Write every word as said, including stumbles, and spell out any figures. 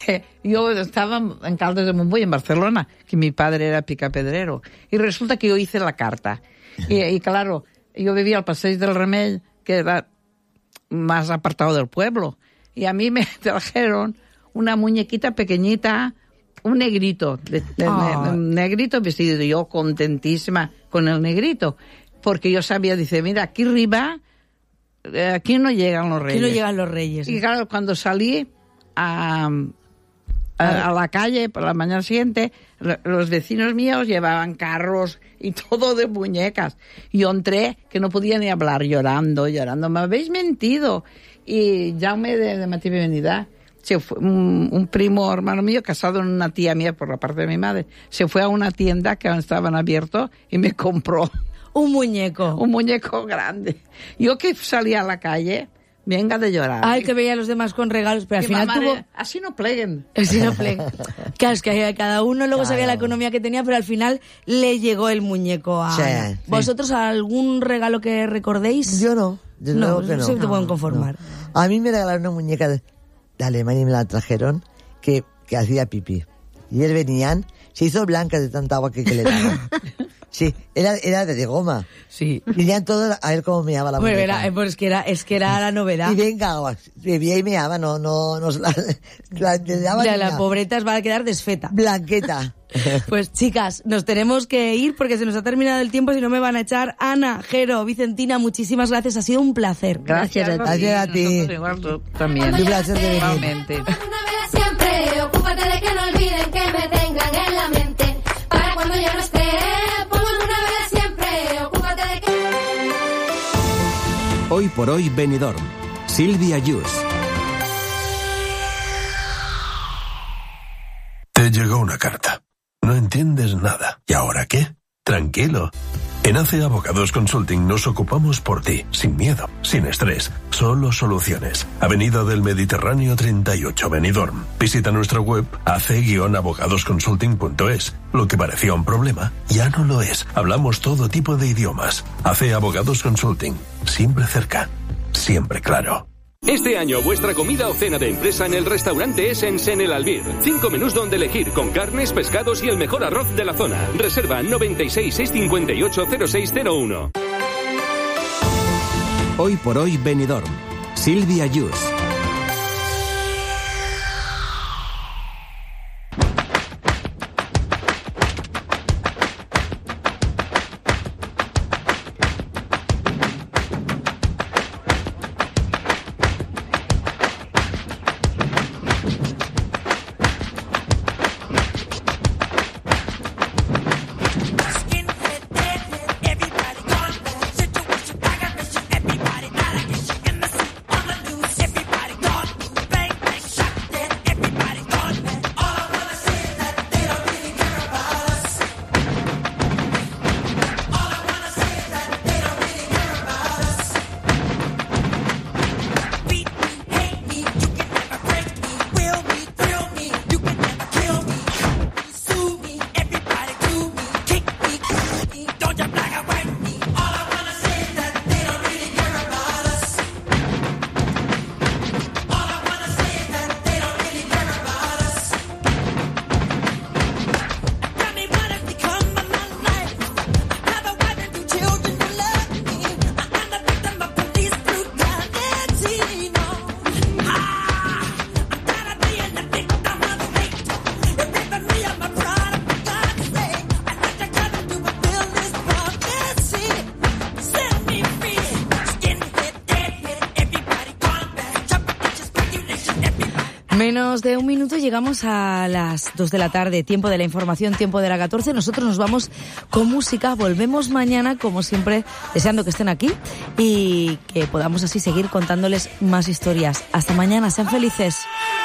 yo estaba en Caldes de Montbui, en Barcelona, que mi padre era picapedrero, y resulta que yo hice la carta. Y, y claro, yo vivía al Passeig del Remell, que era más apartado del pueblo, y a mí me trajeron una muñequita pequeñita, un negrito, de, de, oh. de, un negrito vestido, yo contentísima con el negrito, porque yo sabía, dice, mira, aquí arriba, aquí no llegan los reyes. Aquí no llegan los reyes. Y claro, cuando salí a, a, a la calle por la mañana siguiente, los vecinos míos llevaban carros y todo de muñecas. Yo entré, que no podía ni hablar, llorando, llorando. Me habéis mentido. Y Jaume de, de Matí Venida, se fue, un, un primo hermano mío, casado en una tía mía por la parte de mi madre, se fue a una tienda que estaban abiertos y me compró un muñeco. Un muñeco grande. Yo que salía a la calle, venga de llorar. Ay, que veía a los demás con regalos, pero al final tuvo... Era, así no pleguen. Así no pleguen. Claro, es que cada uno luego claro. sabía la economía que tenía, pero al final le llegó el muñeco a... Sí, sí. ¿Vosotros algún regalo que recordéis? Yo no. Yo no, que no. Sí te pueden conformar. No. A mí me regalaron una muñeca de, de Alemania y me la trajeron que, que hacía pipí. Y él venían, se hizo blanca de tanta agua que, que le daban. Sí, era, era de goma. Sí. Venían todos a ver cómo meaba la bueno, muñeca. Era, pues es que era, es que era la novedad. Y venga, bebía y meaba, no, no, no, la, la, la, la, la pobreta va a quedar desfeta. Blanqueta. Pues chicas, nos tenemos que ir porque se nos ha terminado el tiempo, si no me van a echar. Ana, Jero, Vicentina, muchísimas gracias, ha sido un placer. Gracias, gracias a ti. Gracias a ti. Igual tú también. Un placer de venir. Igualmente. Una vela siempre, ocúpate de que no olviden que me tengan en la mente. Para cuando yo no esté, pongo una vela siempre, ocúpate de que... Hoy por hoy Benidorm. Silvia Yus. Te llegó una carta. No entiendes nada. ¿Y ahora qué? Tranquilo. En A C Abogados Consulting nos ocupamos por ti, sin miedo, sin estrés, solo soluciones. Avenida del Mediterráneo treinta y ocho, Benidorm. Visita nuestra web a c guion abogados consulting punto es. Lo que parecía un problema, ya no lo es. Hablamos todo tipo de idiomas. A C Abogados Consulting. Siempre cerca. Siempre claro. Este año vuestra comida o cena de empresa en el restaurante Essence El Albir. Cinco menús donde elegir, con carnes, pescados y el mejor arroz de la zona. Reserva noventa y seis, seiscientos cincuenta y ocho, cero seis cero uno. Hoy por hoy Benidorm. Silvia Yus. Menos de un minuto llegamos a las dos de la tarde, tiempo de la información, tiempo de la catorce. Nosotros nos vamos con música, volvemos mañana, como siempre, deseando que estén aquí y que podamos así seguir contándoles más historias. Hasta mañana, sean felices.